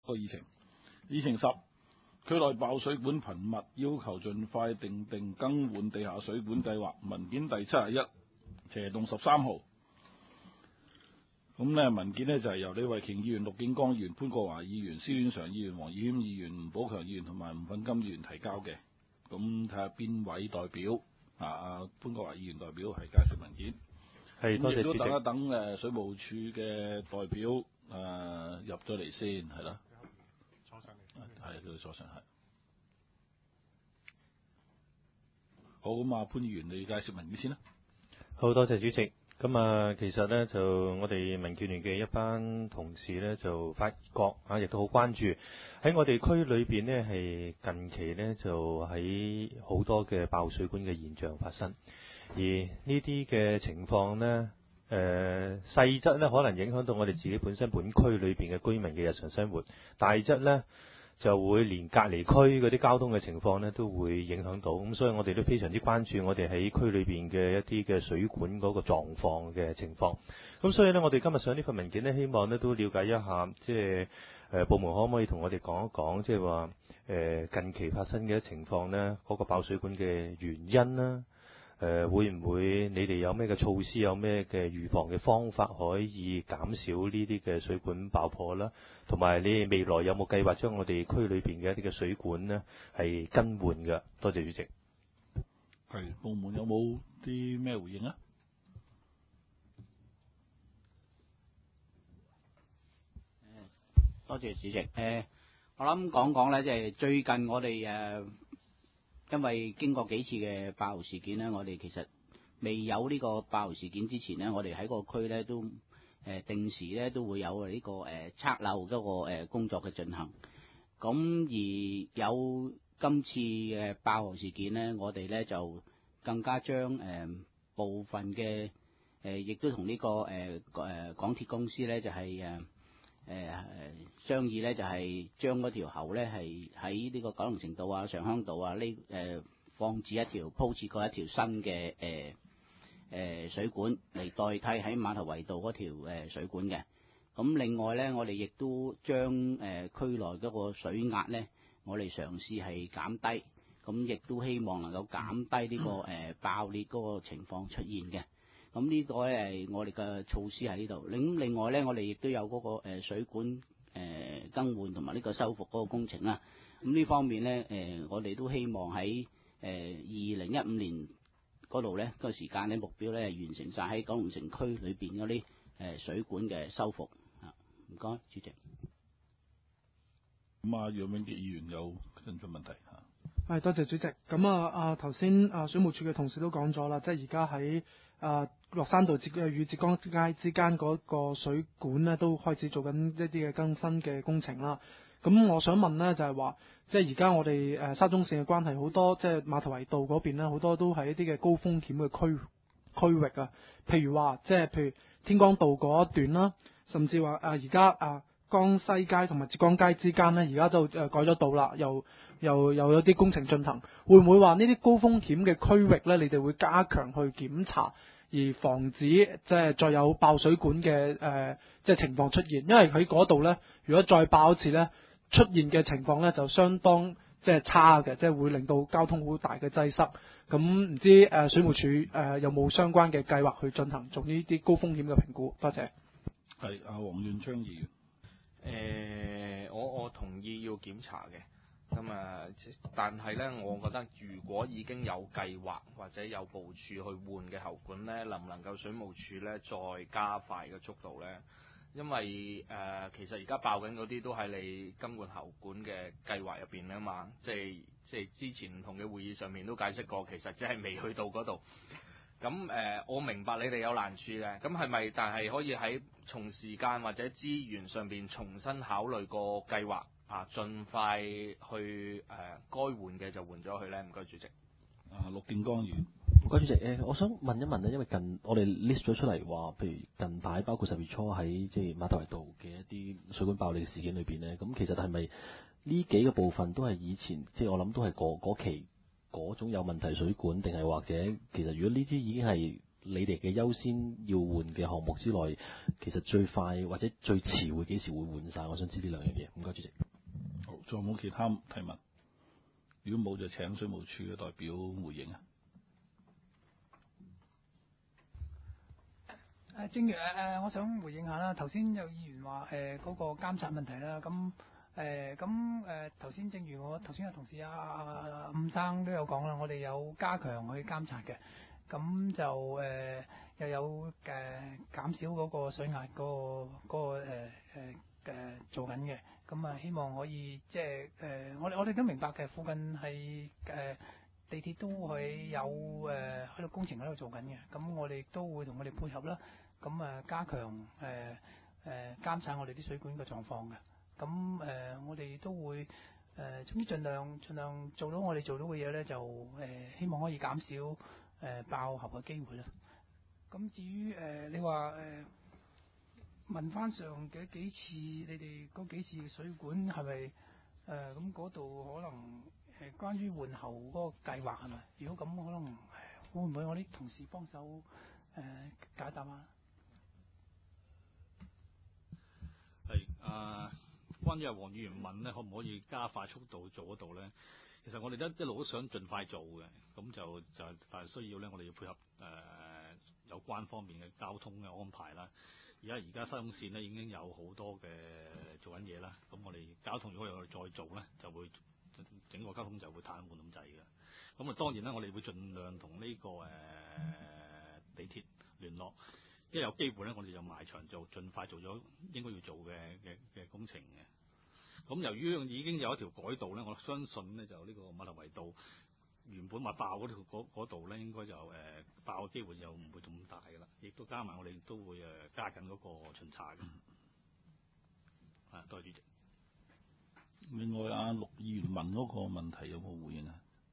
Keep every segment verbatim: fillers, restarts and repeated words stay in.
個議程。議程十，區內爆水管頻密，要求盡快訂定更換地下水管計劃。文件第七十一，斜動十三號。咁呢文件呢，就係、是、由李慧瓊議員、陸景光議員、潘國華議員、蕭遠常議員、黃宇軒議員、吳寶強議員同埋吳粉金議員提交嘅。咁睇下邊位代表啊？潘國華議員代表係介紹文件。 係，多謝主席。 亦都等一等誒水務署嘅代表誒、呃、入咗嚟先，係啦。坐上嚟。係，佢坐上係。好，咁啊，潘議員你介紹文件先啦。 好，多謝主席。咁啊，其實咧就我哋民建聯嘅一班同事咧就發覺啊，亦都好關注喺我哋區裏邊呢，係近期呢，就喺好多嘅爆水管嘅現象發生，而呢啲嘅情況呢，誒、呃、細則呢可能影響到我哋自己本身本區裏邊嘅居民嘅日常生活，大則呢，就會連隔離區嗰啲交通嘅情況呢都會影響到，咁所以我哋都非常之關注我哋喺區裏邊嘅一啲嘅水管嗰個狀況嘅情況。咁所以呢，我哋今日上呢份文件呢，希望呢都了解一下，即係誒部門可唔可以同我哋講一講，即係話誒近期發生嘅情況呢，嗰個爆水管嘅原因啦。誒、呃、會唔會你哋有咩嘅措施，有咩嘅預防嘅方法可以減少呢啲嘅水管爆破啦？同埋你哋未來有冇計劃將我哋區裏邊嘅一啲嘅水管呢係更換嘅？多謝主席。 係，部門有冇啲咩回應啊？ 多謝主席。誒、呃，我諗講講咧，即係最近我哋誒。呃因為經過幾次嘅爆喉事件呢，我哋其實未有呢個爆喉事件之前呢，我哋喺個區呢都誒、呃、定時呢都會有呢、這個誒測漏嗰個誒工作嘅進行。咁而有今次嘅爆喉事件呢，我哋呢就更加將誒、呃、部分嘅誒亦都同呢、這個誒誒、呃、港鐵公司呢就係誒誒商議咧，就係將嗰條喉咧係喺呢個九龍城道啊、上鄉道啊呢誒、呃、放置一條鋪設過一條新嘅誒誒水管嚟代替喺馬頭圍道嗰條誒水管嘅。咁另外咧，我哋亦都將誒、呃、區內嗰個水壓咧，我哋嘗試係減低，咁亦都希望能夠減低呢、這個誒、呃、爆裂嗰個情況出現嘅。咁呢個咧係我哋嘅措施喺呢度。另另外咧，我哋亦都有嗰個誒水管誒更換同埋呢個修復嗰個工程啦。咁呢方面咧，誒我哋都希望喺誒二零一五年嗰度咧個時間咧目標咧係完成晒喺九龍城區裏邊嗰啲誒水管嘅修復。啊，唔該，主席。 咁啊，楊永傑議員有跟進問題嚇。 係，多謝主席。咁啊啊頭先啊水務署嘅同事都講咗啦，即係而家喺啊落山道浙與浙江街之間嗰個水管咧，都開始做緊一啲嘅更新嘅工程啦。咁我想問呢，就係話，即係而家我哋誒沙中線嘅關係好多，即係馬頭圍道嗰邊咧，好多都係一啲嘅高風險嘅區區域啊。譬如話，即係譬如天光道嗰一段啦，甚至話啊而家啊江西街同埋浙江街之間咧，而家就誒改咗道啦，又又又有啲工程進行。會唔會話呢啲高風險嘅區域咧，你哋會加強去檢查？而防止即係再有爆水管嘅誒、呃、即係情況出現，因為喺嗰度咧，如果再爆一次咧，出現嘅情況咧就相當即係差嘅，即係會令到交通好大嘅擠塞。咁唔知誒、呃、水務署誒、呃、有冇相關嘅計劃去進行做呢啲高風險嘅評估？多謝。 係阿黃遠昌議員。 誒、呃，我我同意要檢查嘅。咁啊，但係咧，我覺得如果已經有計劃或者有部署去換嘅喉管咧，能唔能夠水務署咧再加快嘅速度咧？因為誒、呃，其實而家爆緊嗰啲都係你更換喉管嘅計劃入邊啊嘛，即係即係之前唔同嘅會議上面都解釋過，其實即係未去到嗰度。咁誒、呃，我明白你哋有難處嘅，咁係咪？但係可以喺從時間或者資源上邊重新考慮個計劃。啊！盡快去誒、呃，該換嘅就換咗佢咧。唔該，主席。 啊，陸建剛議員。 唔該，主席。誒、呃，我想問一問咧，因為近我哋 list 咗出嚟話，譬如近排包括十月初喺即係馬頭圍道嘅一啲水管爆裂事件裏邊咧，咁其實係咪呢幾個部分都係以前即係我諗都係嗰期嗰種有問題水管，定係或者其實如果呢啲已經係你哋嘅優先要換嘅項目之內，其實最快或者最遲會幾時會換晒？我想知呢兩樣嘢。唔該，主席。 仲有冇其他提問？如果冇就請水務署嘅代表回應啊。 誒，正如誒誒，我想回應下啦。頭先有議員話誒嗰個監察問題啦，咁誒咁誒頭先正如我頭先嘅同事啊啊伍生都有講啦，我哋有加強去監察嘅，咁就誒、呃、又有誒、呃、減少嗰個水壓嗰、嗰個嗰、嗰個誒誒誒做緊嘅，咁啊希望可以即係誒我哋我哋都明白嘅，附近係誒。呃地鐵都係有誒喺度工程喺度做緊嘅，咁我哋都會同佢哋配合啦，咁誒加強誒誒、呃呃、監察我哋啲水管嘅狀況嘅，咁誒、呃、我哋都會誒、呃、總之盡量盡量做到我哋做到嘅嘢咧，就誒、呃、希望可以減少誒、呃、爆喉嘅機會啦。咁至於誒、呃、你話誒、呃、問翻上嘅幾次，你哋嗰幾次嘅水管係咪誒咁嗰度可能？誒，關於換喉嗰個計劃係咪？如果咁，可能會唔會我啲同事幫手誒、呃、解答啊？ 係啊，關於阿黃議員問咧，可唔可以加快速度做嗰度咧？其實我哋都一路都想盡快做嘅，咁就就但係需要咧，我哋要配合誒、呃、有關方面嘅交通嘅安排啦。而家而家西涌線咧已經有好多嘅做緊嘢啦，咁我哋交通如果我哋再做咧，就會。整個交通就會癱瘓咁滯嘅，咁啊當然啦，我哋會盡量同呢、這個誒、呃、地鐵聯絡，一有機會咧，我哋就埋牆做，盡快做咗應該要做嘅嘅嘅工程嘅。咁由於已經有一條改道咧，我相信咧就呢個馬頭圍道原本話爆嗰條嗰度咧，應該就誒、呃、爆嘅機會又唔會咁大㗎啦。亦都加埋我哋都會誒加緊嗰個巡查嘅。啊，多謝主席。 另外，阿陸議員問嗰個問題有冇回應啊？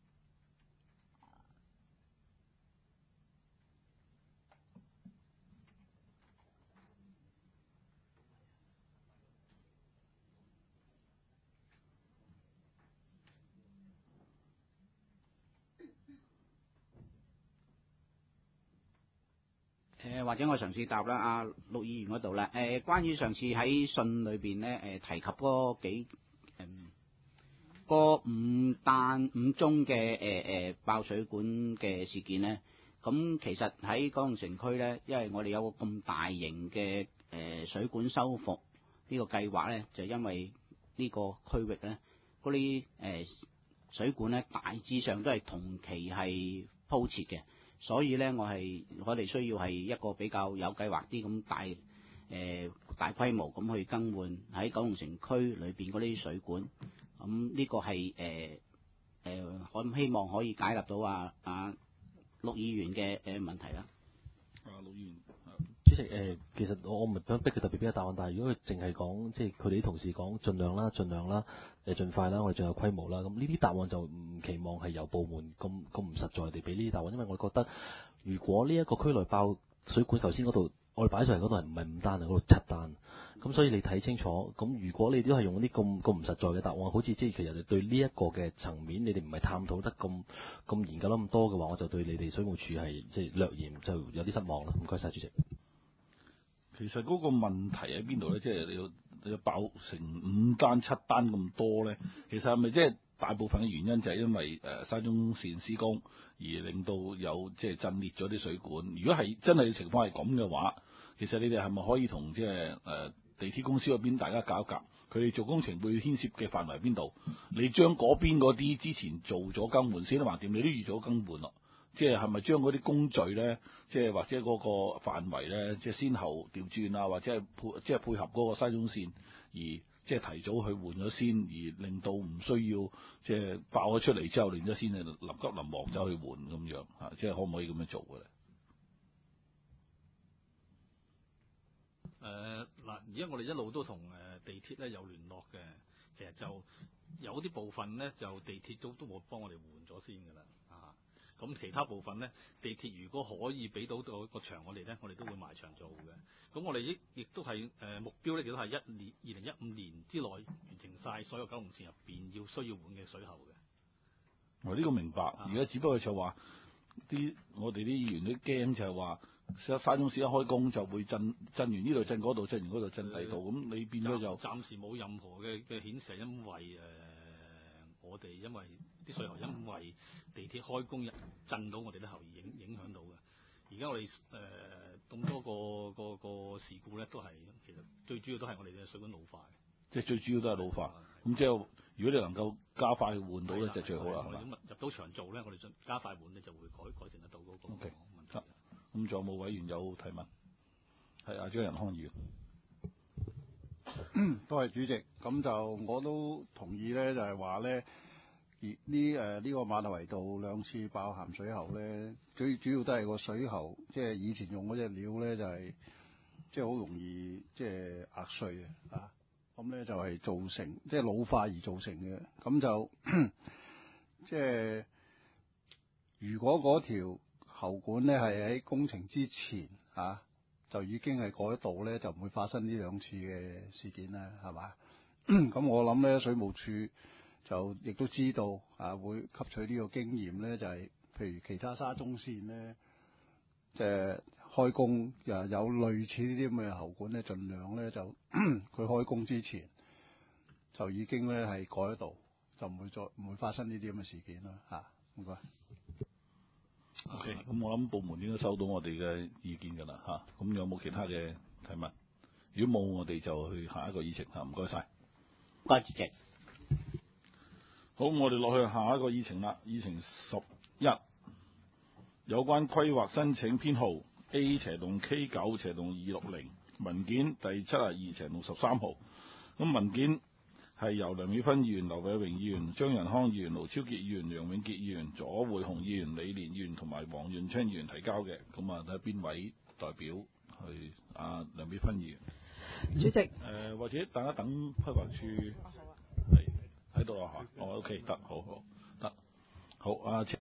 誒、呃、或者我嘗試答啦，阿、啊、陸議員嗰度啦。誒、呃，關於上次喺信裏邊咧，誒、呃、提及嗰幾誒個五單五宗嘅誒誒爆水管嘅事件咧，咁其實喺九龍城區咧，因為我哋有個咁大型嘅誒、呃、水管修復呢個計劃咧，就因為呢個區域咧嗰啲誒水管咧大致上都係同期係鋪設嘅。所以咧，我係我哋需要係一個比較有計劃啲咁大誒、呃、大規模咁去更換喺九龍城區裏邊嗰啲水管。咁、嗯、呢、這個係誒誒，我、呃、希望可以解答到啊啊陸議員嘅誒問題啦。 啊，陸議員， 主席誒、呃，其實我我唔係想逼佢特別俾個答案，但係如果佢淨係講，即係佢哋啲同事講，盡量啦，盡量啦，誒，盡快啦，我哋仲有規模啦，咁呢啲答案就唔期望係由部門咁咁唔實在地俾呢啲答案，因為我覺得如果呢一個區內爆水管，頭先嗰度我哋擺上嚟嗰度係唔係五單啊，嗰度七單，咁所以你睇清楚，咁如果你都係用啲咁咁唔實在嘅答案，好似即係其實你對呢一個嘅層面，你哋唔係探討得咁咁研究得咁多嘅話，我就對你哋水務署係即係略嫌就有啲失望啦。唔該晒，主席。 其實嗰個問題喺邊度咧？即係你要你要爆成五單七單咁多咧？其實係咪即係大部分嘅原因就係因為誒沙中線施工而令到有即係震裂咗啲水管？如果係真係情況係咁嘅話，其實你哋係咪可以同即係誒地鐵公司嗰邊大家搞一搞？佢哋做工程會牽涉嘅範圍邊度？你將嗰邊嗰啲之前做咗更換先都橫掂，你都預咗更換咯。即係係咪將嗰啲工序咧，即係或者嗰個範圍咧，即係先後調轉啊，或者係配即係配合嗰個西中線，而即係提早去換咗先，而令到唔需要即係爆咗出嚟之後，然之後先係臨急臨忙走去換咁樣啊？即係可唔可以咁樣做嘅咧？ 誒嗱，而家我哋一路都同誒地鐵咧有聯絡嘅，其實就有啲部分咧就地鐵都都冇幫我哋換咗先㗎啦，啊！咁其他部分咧，地鐵如果可以俾到個個場我哋咧，我哋都會埋牆做嘅。咁我哋亦亦都係誒、呃、目標咧，亦都係一年二零一五年之內完成晒所有九龍線入邊要需要換嘅水喉嘅。 我呢個明白，而家只不過就話啲我哋啲議員都驚就係話沙中線一開工就會震震完呢度震嗰度，震完嗰度震第度，咁你變咗就暫時冇任何嘅嘅顯示，因為誒、呃、我哋因為啲水喉因為地鐵開工震到我哋啲喉而影影響到嘅。而家我哋誒咁多個個個事故咧，都係其實最主要都係我哋嘅水管老化嘅。 即係最主要都係老化。咁即係如果你能夠加快去換到咧，就最好啦。 我哋咁入到場做咧，我哋加快換咧就會改改善得到嗰個問題。 得。咁仲有冇委員有提問？係阿張仁康議員。 多謝主席。咁就我都同意咧，就係話咧，而呢誒呢個馬頭圍道兩次爆鹹水喉咧，最主要都係個水喉，即係以前用嗰隻料咧，就係即係好容易即係壓碎嘅啊。咁咧就係造成即係老化而造成嘅。咁就即係如果嗰條喉管咧係喺工程之前啊，就已經係改道咧，就唔會發生呢兩次嘅事件啦，係嘛？咁我諗咧，水務署就亦都知道啊，會吸取呢個經驗咧，就係、是、譬如其他沙中線咧，即、就、係、是、開工又有類似呢啲咁嘅喉管咧，盡量咧就佢開工之前就已經咧係改道，就唔會再唔會發生呢啲咁嘅事件啦。嚇，唔該。 OK，咁我諗部門應該收到我哋嘅意見㗎啦嚇。咁有冇其他嘅提問？如果冇，我哋就去下一個議程嚇。唔該晒。 唔該，主席。 好，我哋落去下一個議程啦。議程十一，有關規劃申請編號 A 斜洞 K 九斜洞二六零文件第七十二斜洞十三號。咁文件係由梁美芬議員、劉偉榮議員、張仁康議員、盧超傑議員、楊永傑議員、左會雄議員、李連議員同埋黃潤清議員提交嘅。咁啊，睇下邊位代表去啊？梁美芬議員。 主席。誒、 呃，或者大家等規劃處係喺度啊？哦 ，OK， 得，好好得，好啊。